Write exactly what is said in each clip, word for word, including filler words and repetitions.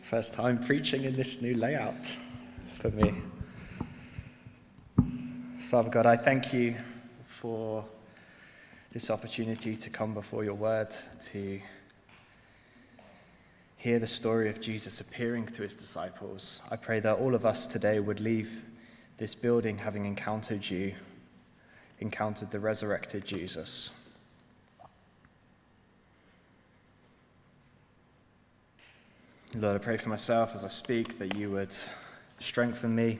First time preaching in this new layout for me. Father God, I thank you for this opportunity to come before your word, to hear the story of Jesus appearing to his disciples. I pray that all of us today would leave this building having encountered you, encountered the resurrected Jesus. Lord, I pray for myself as I speak that you would strengthen me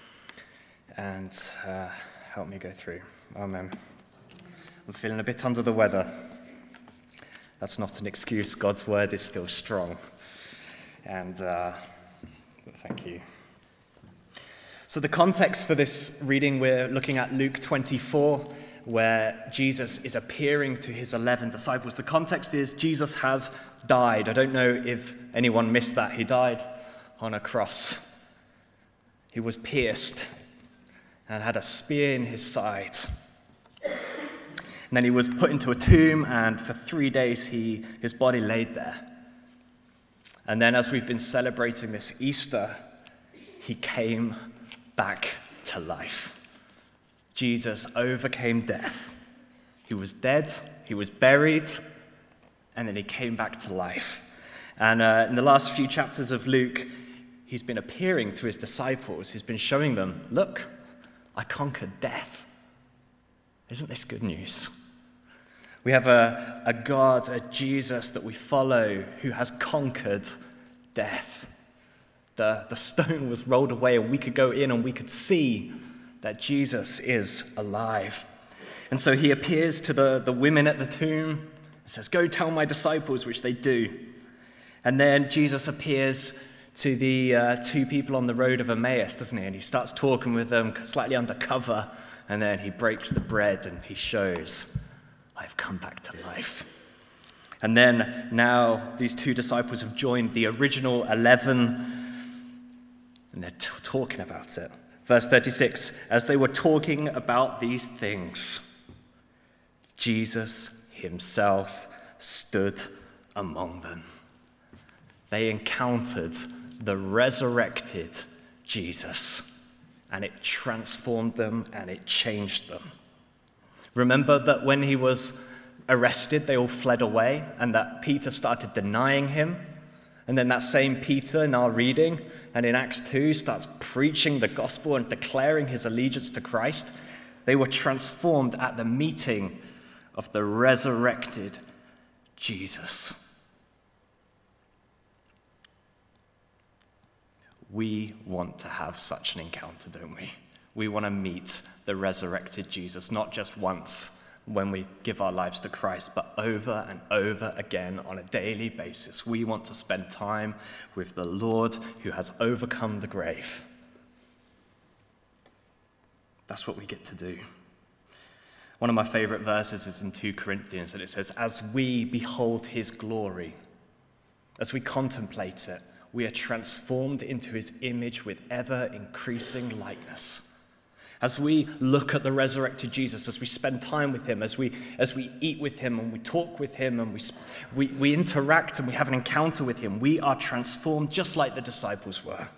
and uh, help me go through. Amen. I'm feeling a bit under the weather. That's not an excuse. God's word is still strong. And uh, thank you. So the context for this reading, we're looking at Luke twenty-four, where Jesus is appearing to his eleven disciples. The context is Jesus has died. I don't know if anyone missed that. He died on a cross. He was pierced and had a spear in his side. And then he was put into a tomb, and for three days he his body laid there. And then as we've been celebrating this Easter, he came back to life. Jesus overcame death. He was dead, he was buried, and then he came back to life. And uh, in the last few chapters of Luke, he's been appearing to his disciples. He's been showing them, look, I conquered death. Isn't this good news? We have a, a God, a Jesus that we follow who has conquered death. The, the stone was rolled away and we could go in and we could see that Jesus is alive. And so he appears to the, the women at the tomb and says, go tell my disciples, which they do. And then Jesus appears to the uh, two people on the road of Emmaus, doesn't he? And he starts talking with them slightly undercover, and then he breaks the bread and he shows, I've come back to life. And then now these two disciples have joined the original eleven, and they're t- talking about it. Verse thirty-six, as they were talking about these things, Jesus himself stood among them. They encountered the resurrected Jesus, and it transformed them and it changed them. Remember that when he was arrested, they all fled away, and that Peter started denying him. And then that same Peter in our reading and in Acts two starts preaching the gospel and declaring his allegiance to Christ. They were transformed at the meeting of the resurrected Jesus. We want to have such an encounter, don't we? We want to meet the resurrected Jesus, not just once when we give our lives to Christ, but over and over again on a daily basis. We want to spend time with the Lord who has overcome the grave. That's what we get to do. One of my favorite verses is in Second Corinthians, and it says, as we behold his glory, as we contemplate it, we are transformed into his image with ever-increasing likeness. As we look at the resurrected Jesus, as we spend time with him, as we as we eat with him and we talk with him and we, we, we interact and we have an encounter with him, we are transformed just like the disciples were.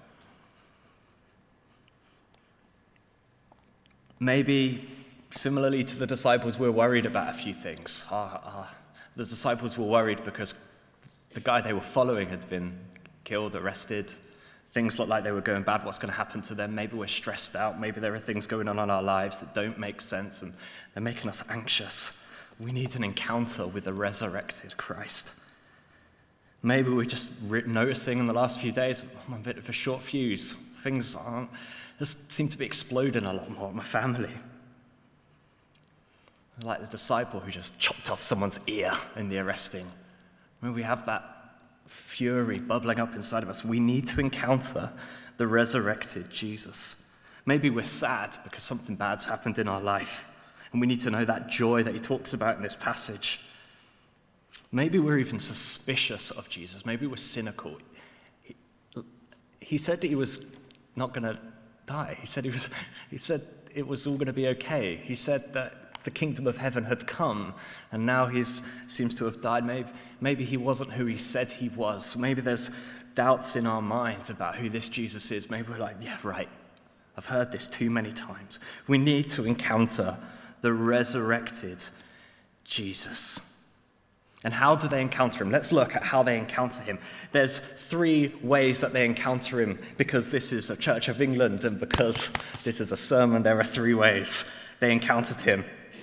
Maybe similarly to the disciples, we're worried about a few things. Uh, uh, the disciples were worried because the guy they were following had been killed, arrested. Things look like they were going bad. What's going to happen to them? Maybe we're stressed out. Maybe there are things going on in our lives that don't make sense and they're making us anxious. We need an encounter with the resurrected Christ. Maybe we're just re- noticing in the last few days, I'm a bit of a short fuse. Things aren't, just seem to be exploding a lot more in my family. Like the disciple who just chopped off someone's ear in the arresting. When we have that fury bubbling up inside of us, we need to encounter the resurrected Jesus. Maybe we're sad because something bad's happened in our life, and we need to know that joy that he talks about in this passage. Maybe we're even suspicious of Jesus. Maybe we're cynical. He, he said that he was not going to die. He said he was. He said it was all going to be okay. He said that the kingdom of heaven had come, and now he seems to have died. Maybe, maybe he wasn't who he said he was. Maybe there's doubts in our minds about who this Jesus is, maybe we're like, yeah, right, I've heard this too many times. We need to encounter the resurrected Jesus. And how do they encounter him? Let's look at how they encounter him. There's three ways that they encounter him. Because this is a Church of England and because this is a sermon, there are three ways they encountered him.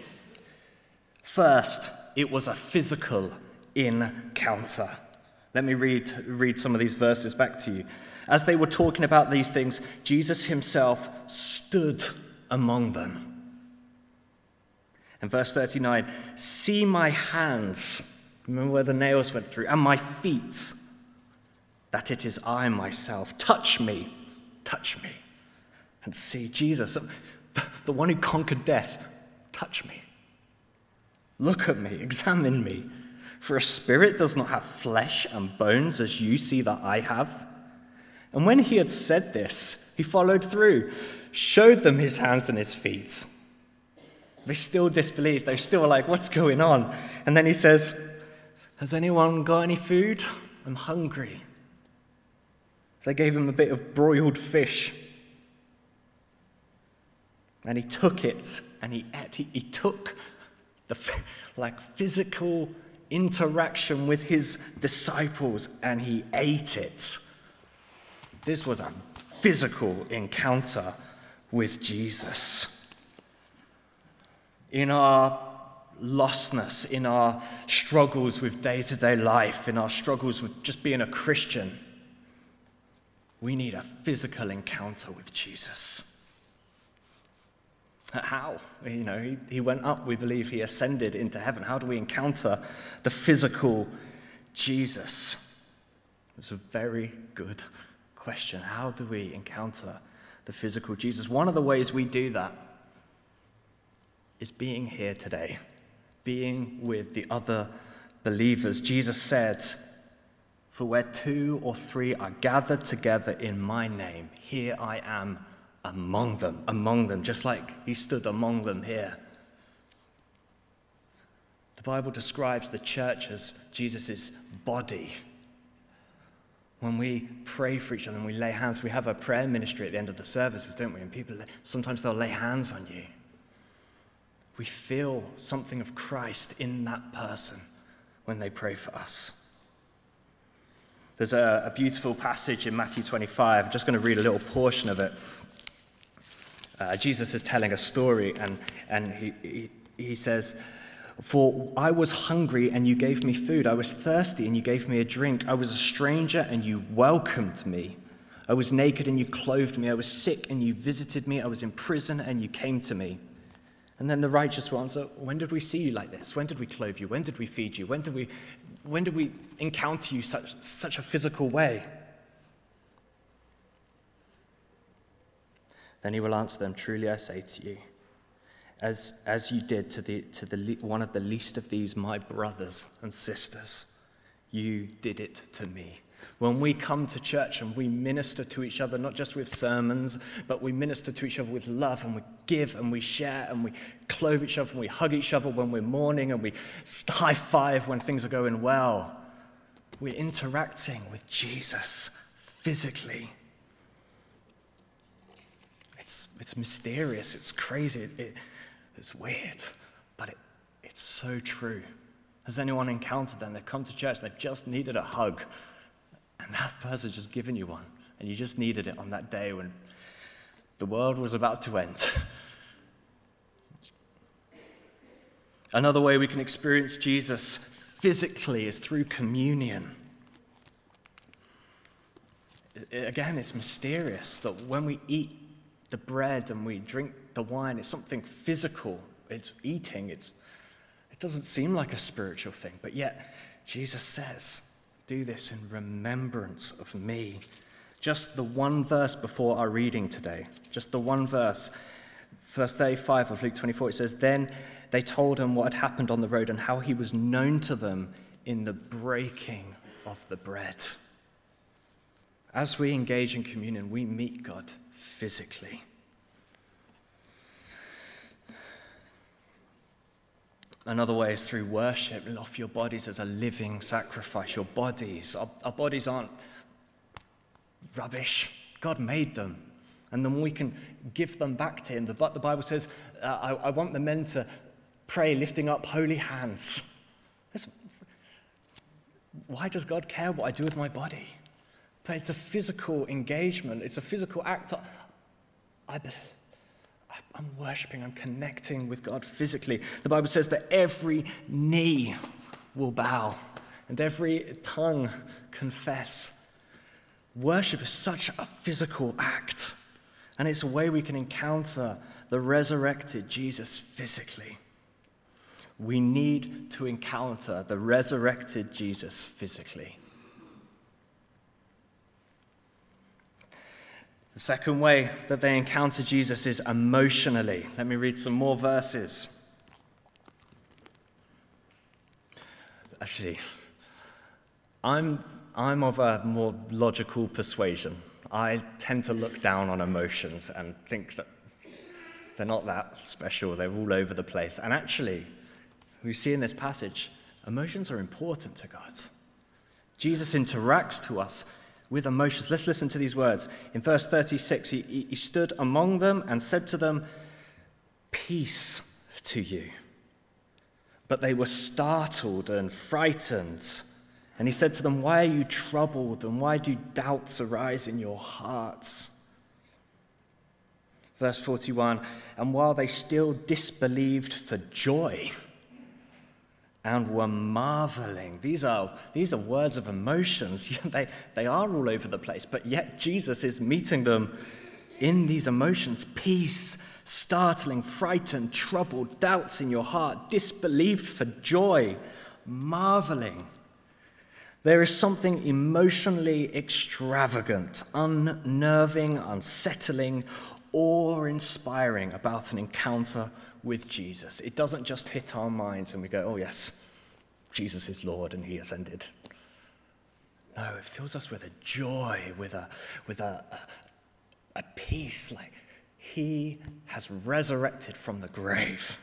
First, it was a physical encounter. Let me read, read some of these verses back to you. As they were talking about these things, Jesus himself stood among them. And verse thirty-nine, see my hands. Remember where the nails went through, and my feet, that it is I myself. Touch me, touch me, and see. Jesus, the one who conquered death, touch me. Look at me, examine me. For a spirit does not have flesh and bones as you see that I have. And when he had said this, he followed through, showed them his hands and his feet. They still disbelieved. They're still like, what's going on? And then he says, has anyone got any food? I'm hungry. They gave him a bit of broiled fish. And he took it and he ate. He, he took the like physical interaction with his disciples and he ate it. This was a physical encounter with Jesus. In our lostness, in our struggles with day-to-day life, in our struggles with just being a Christian, we need a physical encounter with Jesus. How? You know, he, he went up, we believe he ascended into heaven. How do we encounter the physical Jesus? It's a very good question. How do we encounter the physical Jesus? One of the ways we do that is being here today, being with the other believers. Jesus said, for where two or three are gathered together in my name, here I am among them, among them, just like he stood among them here. The Bible describes the church as Jesus' body. When we pray for each other and we lay hands, we have a prayer ministry at the end of the services, don't we? And people, sometimes they'll lay hands on you. We feel something of Christ in that person when they pray for us. There's a, a beautiful passage in Matthew twenty-five. I'm just going to read a little portion of it. Uh, Jesus is telling a story, and, and he, he, he says, for I was hungry, and you gave me food. I was thirsty, and you gave me a drink. I was a stranger, and you welcomed me. I was naked, and you clothed me. I was sick, and you visited me. I was in prison, and you came to me. And then the righteous will answer, when did we see you like this? When did we clothe you? When did we feed you? When did we, when did we encounter you such such a physical way? Then he will answer them, truly I say to you, as, as you did to, the, to the one of the least of these, my brothers and sisters, you did it to me. When we come to church and we minister to each other, not just with sermons, but we minister to each other with love, and we give and we share and we clothe each other and we hug each other when we're mourning, and we high five when things are going well. We're interacting with Jesus physically. It's, it's mysterious, it's crazy, it, it, it's weird, but it, it's so true. Has anyone encountered them? They've come to church, they've just needed a hug. And that person just given you one, and you just needed it on that day when the world was about to end. Another way we can experience Jesus physically is through communion. Again, it's mysterious that when we eat the bread and we drink the wine, it's something physical. It's eating. It's, it doesn't seem like a spiritual thing, but yet Jesus says, do this in remembrance of me. Just the one verse before our reading today, just the one verse, verse thirty-five of Luke twenty-four, it says, then they told him what had happened on the road and how he was known to them in the breaking of the bread. As we engage in communion, we meet God physically. Another way is through worship. Offer your bodies as a living sacrifice. Your bodies, our, our bodies aren't rubbish. God made them. And then we can give them back to him. The, the Bible says, uh, I, I want the men to pray lifting up holy hands. That's, why does God care what I do with my body? But it's a physical engagement. It's a physical act. I, I'm worshiping. I'm connecting with God physically. The Bible says that every knee will bow and every tongue confess. Worship is such a physical act. And it's a way we can encounter the resurrected Jesus physically. We need to encounter the resurrected Jesus physically. The second way that they encounter Jesus is emotionally. Let me read some more verses. Actually, I'm, I'm of a more logical persuasion. I tend to look down on emotions and think that they're not that special. They're all over the place. And actually, we see in this passage, emotions are important to God. Jesus interacts to us with emotions. Let's listen to these words. In verse thirty-six, he, he stood among them and said to them, "Peace to you." But they were startled and frightened. And he said to them, "Why are you troubled, and why do doubts arise in your hearts?" Verse forty-one, and while they still disbelieved for joy and were marveling. These are, these are words of emotions. they, they are all over the place, but yet Jesus is meeting them in these emotions. Peace, startling, frightened, troubled, doubts in your heart, disbelieved for joy, marveling. There is something emotionally extravagant, unnerving, unsettling, awe-inspiring about an encounter with Jesus. It doesn't just hit our minds and we go, oh yes, Jesus is Lord and he ascended. No, it fills us with a joy, with a with a, a, a peace, like he has resurrected from the grave.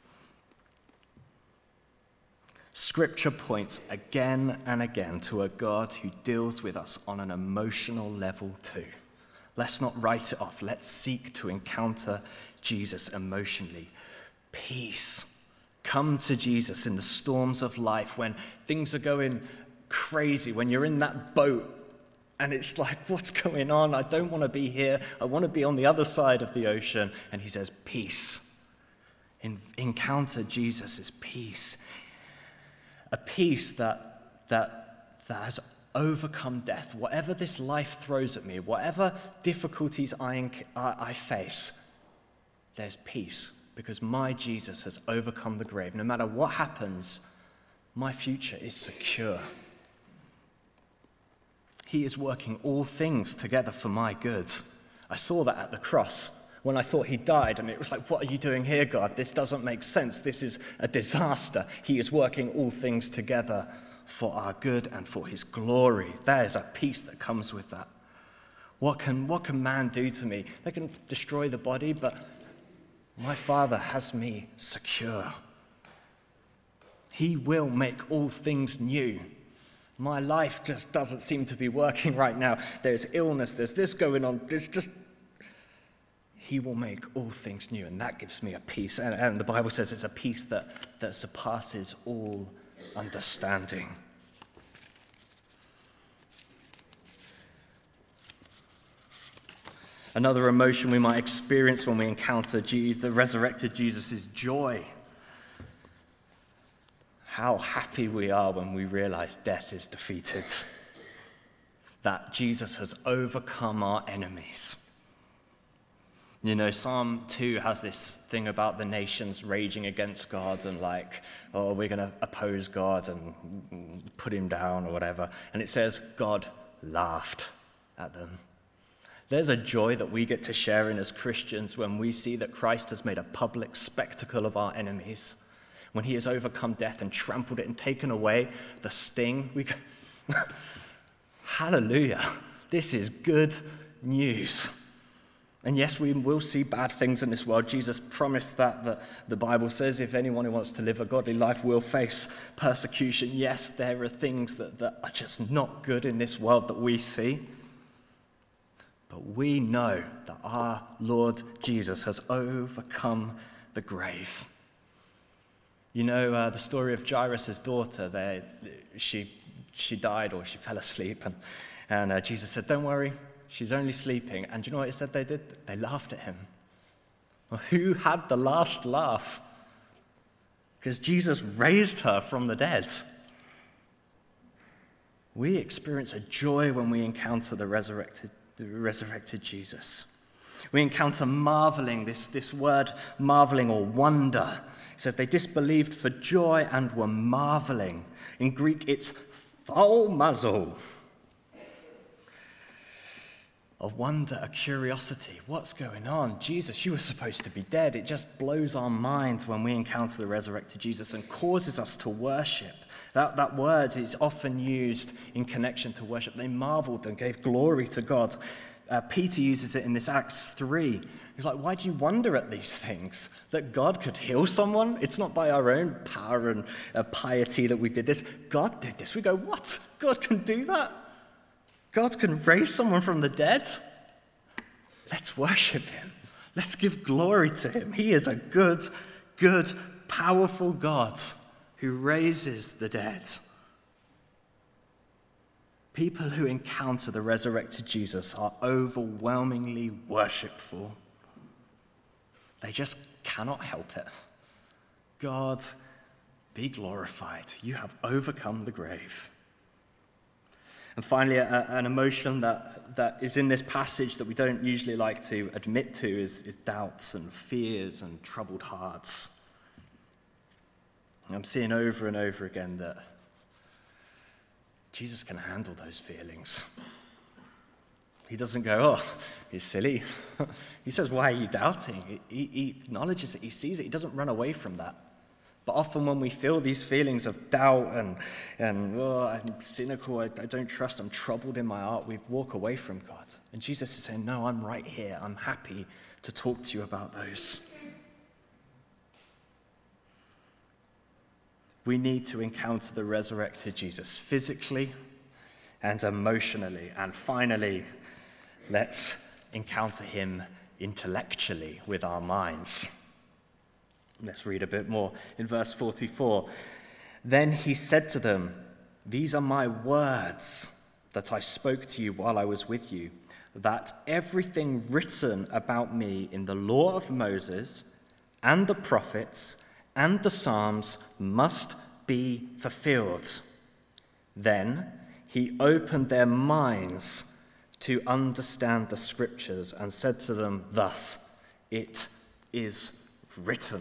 Scripture points again and again to a God who deals with us on an emotional level too. Let's not write it off. Let's seek to encounter Jesus emotionally. Peace. Come to Jesus in the storms of life when things are going crazy, when you're in that boat and it's like, what's going on? I don't want to be here. I want to be on the other side of the ocean. And he says, peace. In, encounter Jesus' peace. A peace that, that, that has overcome death. Whatever this life throws at me, whatever difficulties I, I face, there's peace because my Jesus has overcome the grave. No matter what happens, my future is secure. He is working all things together for my good. I saw that at the cross when I thought he died, and it was like, what are you doing here, God? This doesn't make sense. This is a disaster. He is working all things together for our good and for his glory. There is a peace that comes with that. What can, what can man do to me? They can destroy the body, but my Father has me secure. He will make all things new. My life just doesn't seem to be working right now. There's illness, there's this going on, there's just... He will make all things new, and that gives me a peace. And, and the Bible says it's a peace that, that surpasses all understanding. Another emotion we might experience when we encounter Jesus, the resurrected Jesus, is joy. How happy we are when we realize death is defeated, that Jesus has overcome our enemies. You know, Psalm two has this thing about the nations raging against God and like, oh, we're going to oppose God and put him down or whatever. And it says, God laughed at them. There's a joy that we get to share in as Christians when we see that Christ has made a public spectacle of our enemies. When he has overcome death and trampled it and taken away the sting, we go, hallelujah, this is good news. And yes, we will see bad things in this world. Jesus promised that, that the Bible says if anyone who wants to live a godly life will face persecution. Yes, there are things that, that are just not good in this world that we see. But we know that our Lord Jesus has overcome the grave. You know uh, the story of Jairus' daughter. They, she, she died or she fell asleep. And, and uh, Jesus said, don't worry, she's only sleeping. And do you know what he said they did? They laughed at him. Well, who had the last laugh? Because Jesus raised her from the dead. We experience a joy when we encounter the resurrected, the resurrected Jesus. We encounter marveling, this, this word marveling or wonder. It said they disbelieved for joy and were marveling. In Greek, it's thaumazo. A wonder, a curiosity. What's going on? Jesus, you were supposed to be dead. It just blows our minds when we encounter the resurrected Jesus and causes us to worship. That, that word is often used in connection to worship. They marveled and gave glory to God. Uh, Peter uses it in this Acts three. He's like, why do you wonder at these things? That God could heal someone? It's not by our own power and uh, piety that we did this. God did this. We go, what? God can do that? God can raise someone from the dead? Let's worship him. Let's give glory to him. He is a good, good, powerful God who raises the dead. People who encounter the resurrected Jesus are overwhelmingly worshipful. They just cannot help it. God, be glorified. You have overcome the grave. And finally, a, an emotion that, that is in this passage that we don't usually like to admit to is, is doubts and fears and troubled hearts. I'm seeing over and over again that Jesus can handle those feelings. He doesn't go, oh, you're silly. He says, why are you doubting? He, he acknowledges it. He sees it. He doesn't run away from that. But often when we feel these feelings of doubt and, and oh, I'm cynical, I, I don't trust, I'm troubled in my heart, we walk away from God. And Jesus is saying, no, I'm right here. I'm happy to talk to you about those. We need to encounter the resurrected Jesus physically and emotionally. And finally, let's encounter him intellectually with our minds. Let's read a bit more in verse forty-four. Then he said to them, these are my words that I spoke to you while I was with you, that everything written about me in the law of Moses and the prophets and the Psalms must be fulfilled. Then he opened their minds to understand the scriptures and said to them thus, it is written.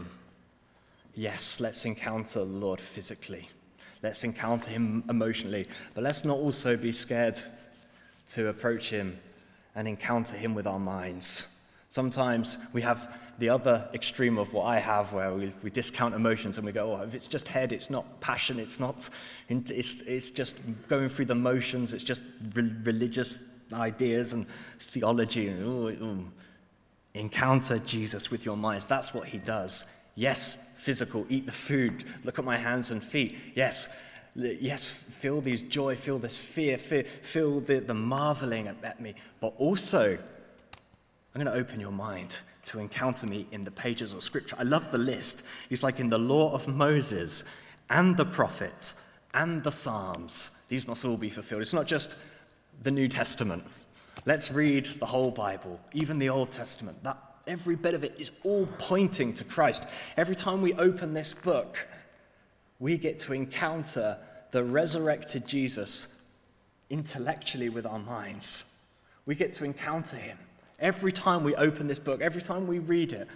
Yes, let's encounter the Lord physically. Let's encounter him emotionally. But let's not also be scared to approach him and encounter him with our minds. Sometimes we have the other extreme of what I have, where we, we discount emotions and we go, oh, if it's just head, it's not passion, it's not, it's, it's just going through the motions, it's just re- religious ideas and theology. And, oh, oh. Encounter Jesus with your minds. That's what he does. Yes, physical, eat the food, look at my hands and feet. Yes, yes, feel these joy, feel this fear, feel, feel the, the marveling at me. But also, I'm going to open your mind to encounter me in the pages of Scripture. I love the list. It's like in the law of Moses and the prophets and the Psalms. These must all be fulfilled. It's not just the New Testament. Let's read the whole Bible, even the Old Testament. That every bit of it is all pointing to Christ. Every time we open this book, we get to encounter the resurrected Jesus intellectually with our minds. We get to encounter him. Every time we open this book, every time we read it,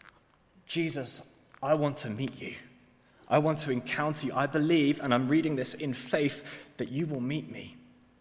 Jesus, I want to meet you. I want to encounter you. I believe, and I'm reading this in faith, that you will meet me.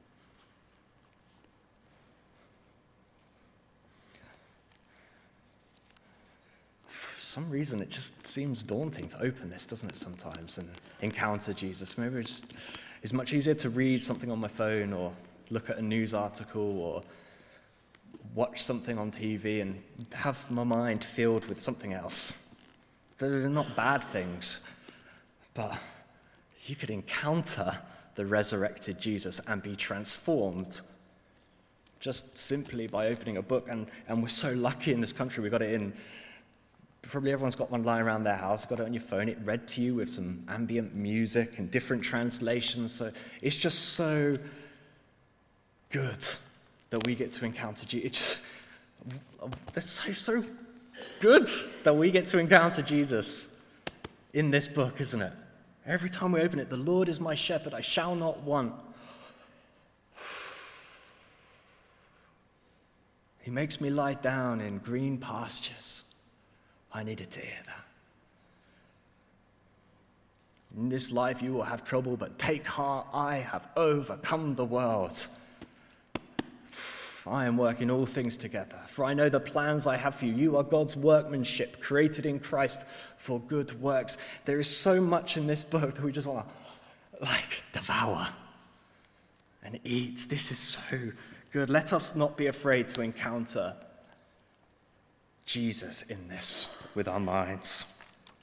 For some reason, it just seems daunting to open this, doesn't it, sometimes, and encounter Jesus. Maybe it's, just, it's much easier to read something on my phone or look at a news article or watch something on T V and have my mind filled with something else. They're not bad things, but you could encounter the resurrected Jesus and be transformed just simply by opening a book. And, and we're so lucky in this country, we got it in, probably everyone's got one lying around their house, got it on your phone, it read to you with some ambient music and different translations. So it's just so good that we get to encounter Jesus. It's just, it's so, so good that we get to encounter Jesus in this book, isn't it? Every time we open it, the Lord is my shepherd, I shall not want. He makes me lie down in green pastures. I needed to hear that. In this life you will have trouble, but take heart, I have overcome the world. I am working all things together, for I know the plans I have for you. You are God's workmanship, created in Christ for good works. There is so much in this book that we just want to, like, devour and eat. This is so good. Let us not be afraid to encounter Jesus in this with our minds.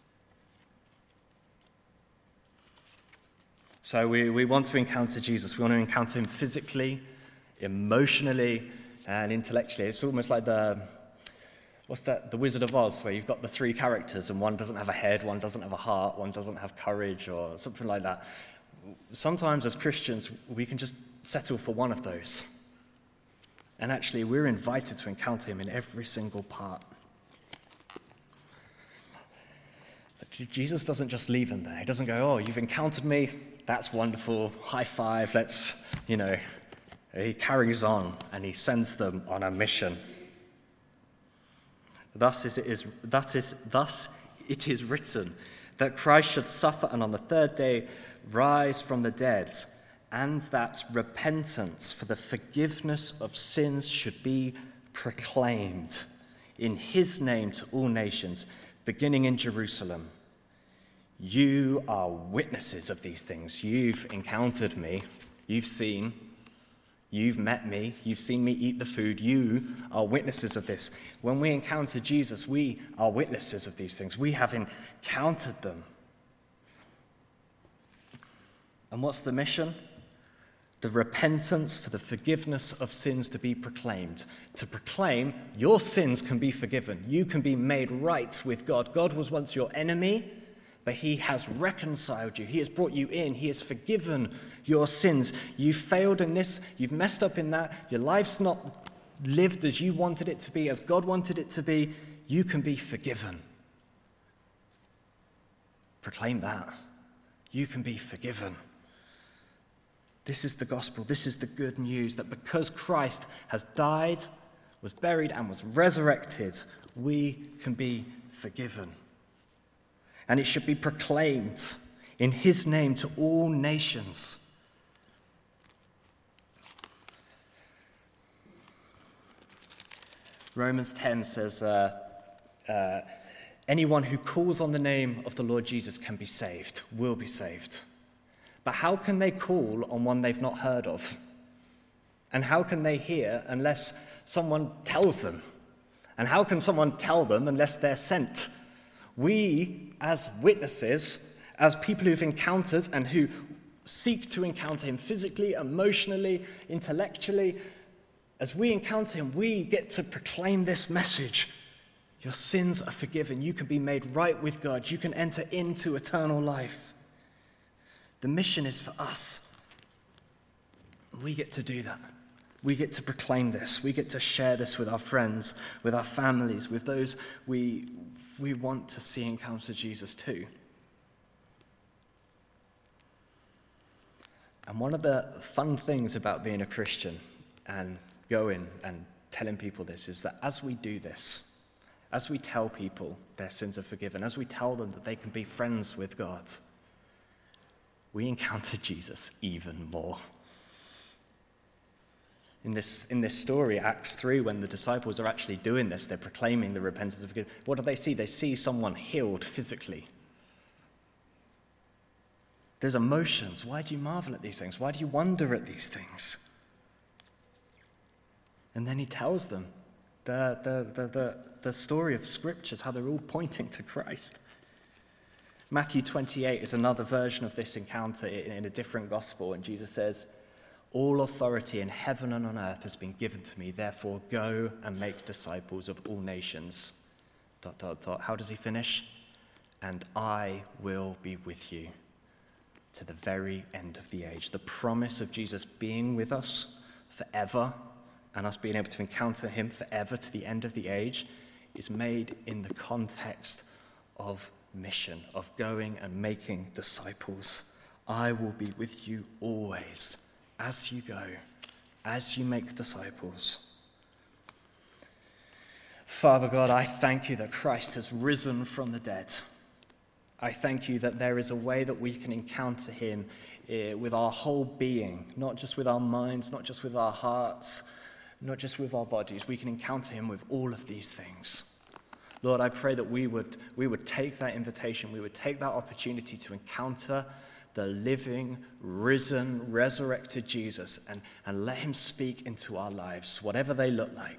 So we, we want to encounter Jesus. We want to encounter him physically, emotionally, and intellectually. It's almost like the, what's that, the Wizard of Oz, where you've got the three characters and one doesn't have a head, one doesn't have a heart, one doesn't have courage, or something like that. Sometimes as Christians, we can just settle for one of those. And actually, we're invited to encounter him in every single part. But Jesus doesn't just leave him there. He doesn't go, oh, you've encountered me, that's wonderful, high five, let's, you know. He carries on and he sends them on a mission. Thus is it is that is thus it is written that Christ should suffer and on the third day rise from the dead, and that repentance for the forgiveness of sins should be proclaimed in his name to all nations, beginning in Jerusalem. You are witnesses of these things. You've encountered me. You've seen. You've met me. You've seen me eat the food. You are witnesses of this. When we encounter Jesus, we are witnesses of these things. We have encountered them. And what's the mission? The repentance for the forgiveness of sins to be proclaimed. To proclaim your sins can be forgiven. You can be made right with God. God was once your enemy, but he has reconciled you. He has brought you in. He has forgiven your sins. You failed in this. You've messed up in that. Your life's not lived as you wanted it to be, as God wanted it to be. You can be forgiven. Proclaim that. You can be forgiven. This is the gospel. This is the good news that because Christ has died, was buried, and was resurrected, we can be forgiven. And it should be proclaimed in his name to all nations. Romans ten says, uh, uh, anyone who calls on the name of the Lord Jesus can be saved, will be saved. But how can they call on one they've not heard of? And how can they hear unless someone tells them? And how can someone tell them unless they're sent? We, as witnesses, as people who've encountered and who seek to encounter him physically, emotionally, intellectually, as we encounter him, we get to proclaim this message. Your sins are forgiven. You can be made right with God. You can enter into eternal life. The mission is for us. We get to do that. We get to proclaim this. We get to share this with our friends, with our families, with those we, we want to see encounter Jesus too. And one of the fun things about being a Christian and going and telling people this is that as we do this, as we tell people their sins are forgiven, as we tell them that they can be friends with God, we encounter Jesus even more. In this, in this story, Acts three, when the disciples are actually doing this, they're proclaiming the repentance of forgiveness. What do they see? They see someone healed physically. There's emotions. Why do you marvel at these things? Why do you wonder at these things? And then he tells them the, the, the, the, the story of scriptures, how they're all pointing to Christ. Matthew twenty-eight is another version of this encounter in, in a different gospel, and Jesus says, All authority in heaven and on earth has been given to me. Therefore, go and make disciples of all nations. Dot, dot, dot. How does he finish? And I will be with you to the very end of the age. The promise of Jesus being with us forever and us being able to encounter him forever to the end of the age is made in the context of mission, of going and making disciples. I will be with you always as you go, as you make disciples. Father God, I thank you that Christ has risen from the dead. I thank you that there is a way that we can encounter him uh, with our whole being, not just with our minds, not just with our hearts, not just with our bodies. We can encounter him with all of these things. Lord, I pray that we would, we would take that invitation, we would take that opportunity to encounter the living, risen, resurrected Jesus and, and let him speak into our lives, whatever they look like.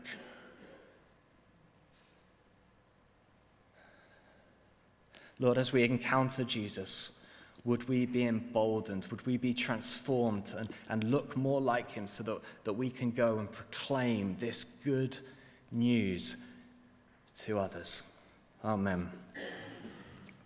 Lord, as we encounter Jesus, would we be emboldened? Would we be transformed and, and look more like him so that, that we can go and proclaim this good news to others? Amen.